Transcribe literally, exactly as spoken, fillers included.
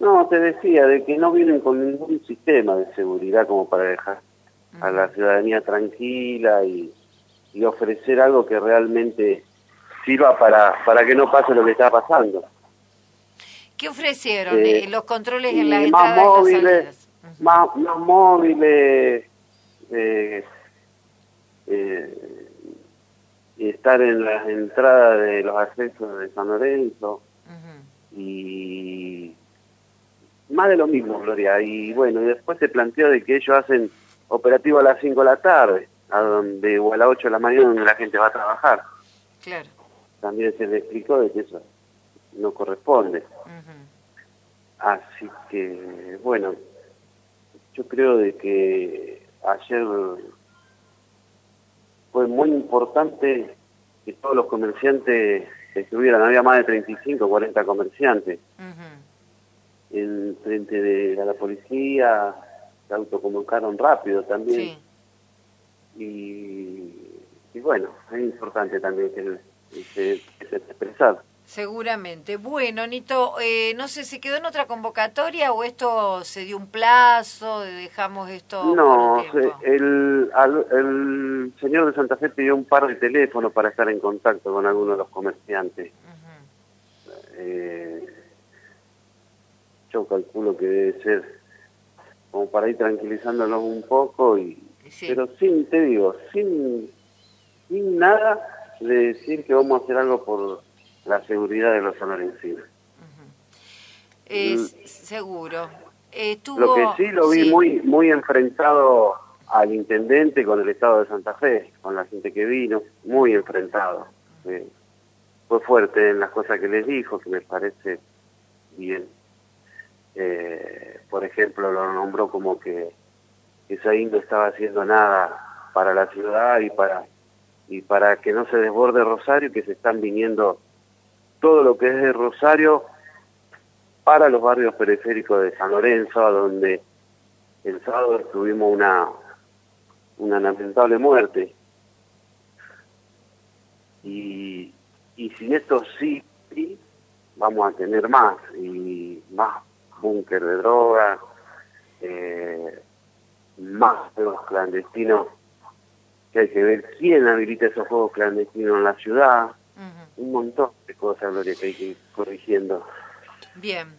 No, te decía, de que no vienen con ningún sistema de seguridad como para dejar uh-huh. a la ciudadanía tranquila y, y ofrecer algo que realmente sirva para, para que no pase lo que está pasando. ¿Qué ofrecieron? Eh, ¿Los controles en las más entradas móviles, y las salidas? Uh-huh. más, más móviles, eh, eh, y estar en las entradas de los accesos de San Lorenzo, uh-huh. y más de lo mismo, Gloria. Y bueno, y después se planteó de que ellos hacen operativo a las cinco de la tarde, a donde, o a las ocho de la mañana, donde la gente va a trabajar. Claro. También se le explicó de que eso no corresponde. Uh-huh. Así que, bueno, yo creo de que ayer fue muy importante que todos los comerciantes estuvieran, había más de treinta y cinco, cuarenta comerciantes, uh-huh. en frente de la policía, se autoconvocaron rápido también, sí. y, y bueno, es importante también que, que se, que se expresar. Seguramente. Bueno, Nito, eh, no sé, ¿se quedó en otra convocatoria o esto se dio un plazo, dejamos esto No, por un tiempo? el, al, el señor de Santa Fe pidió un par de teléfonos para estar en contacto con algunos de los comerciantes. Uh-huh. eh, yo calculo que debe ser como para ir tranquilizándolos un poco, y sí. Pero sin, te digo, sin, sin nada de decir que vamos a hacer algo por la seguridad de los sanlorencinos. Uh-huh. Es seguro. Eh, tuvo... Lo que sí lo vi sí. muy muy enfrentado al intendente con el Estado de Santa Fe, con la gente que vino, muy enfrentado. Eh, fue fuerte en las cosas que les dijo, que me parece bien. Eh, por ejemplo, lo nombró como que Esaí no estaba haciendo nada para la ciudad y para y para que no se desborde Rosario, que se están viniendo todo lo que es de Rosario para los barrios periféricos de San Lorenzo, a donde el sábado tuvimos una, una lamentable muerte. Y, y sin esto sí, sí, vamos a tener más, y más búnker de drogas, eh, más juegos clandestinos, que hay que ver quién habilita esos juegos clandestinos en la ciudad, uh-huh. un montón de cosas, Gloria, que hay que ir corrigiendo. Bien.